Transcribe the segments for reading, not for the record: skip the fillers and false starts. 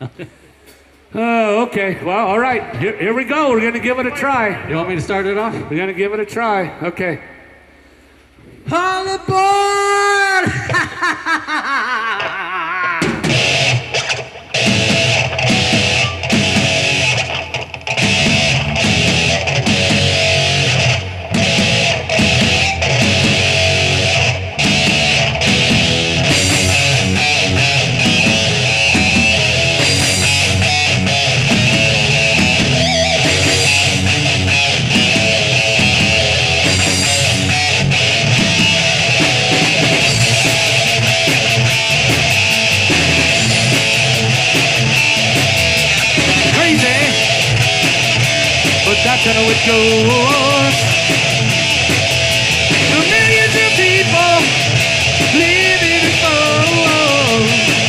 Oh, okay. Well, all right. Here we go. We're going to give it a try. You want me to start it off? We're going to give it a try. Okay. All aboard! That's how it goes. The millions of people living in foes.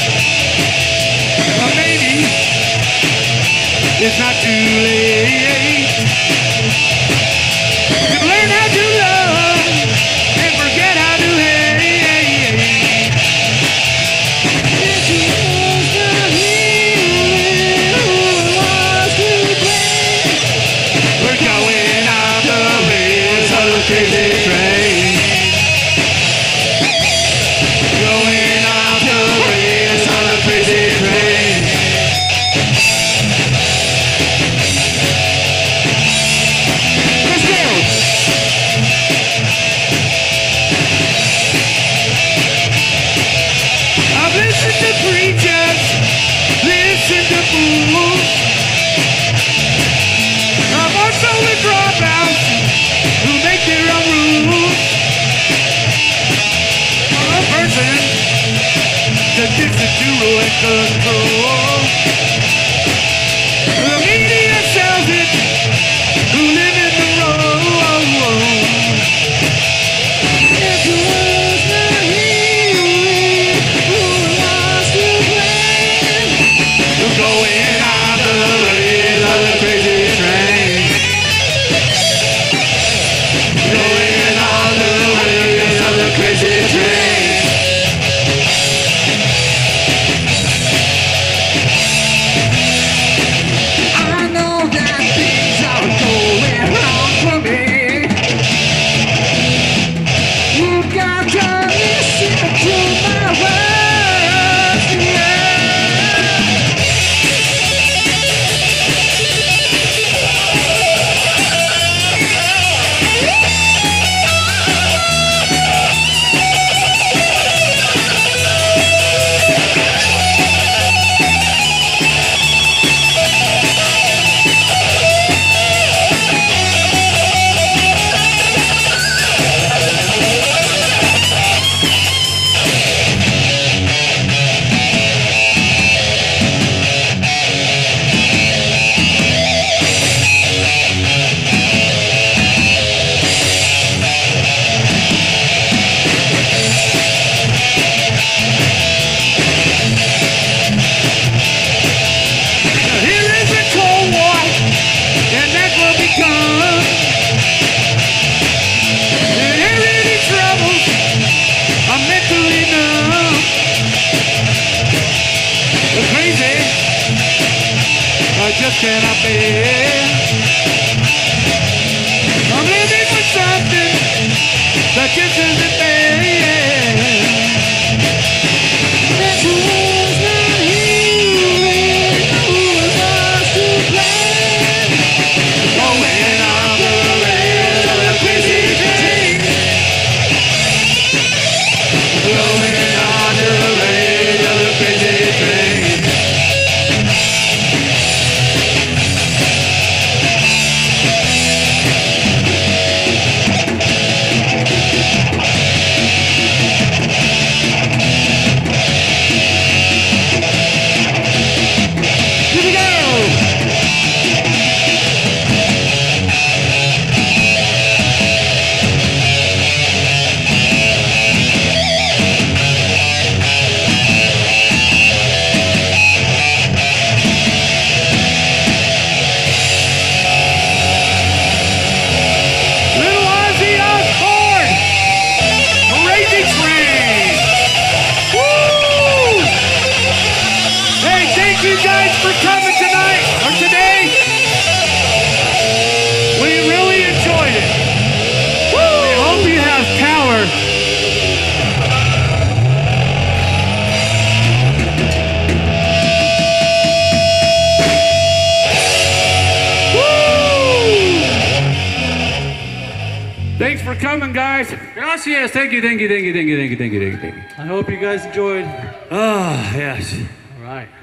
Well, maybe it's not too late to learn how to love and forget how to hate. This is the healing who wants to play. We're going on the rails of the crazy train. Going on the rails of the crazy train. Let's go! I've listened to preachers, listened to fools. I'm also with dropouts who make their own rules. I'm a person addicted to rule and control. The media sells it, who live in the road. It was the healing who wants to play. We're going on the rails of the crazy train. Going on the rails of the crazy train. I know that things are going wrong for me. You got to listen to my words, yeah. Here is a Cold War, and that's what we come. And any troubles, I'm mentally numb. The crazy, I just cannot bear. I'm living for something that just isn't there. That was the healing who wants to play. Going on the rails of the crazy train. Going on the rails of the crazy train. Thank you guys for coming tonight or today. We really enjoyed it. We hope you have power. Thanks for coming, guys. Gracias. Thank you. I hope you guys enjoyed. Oh, yes. All right.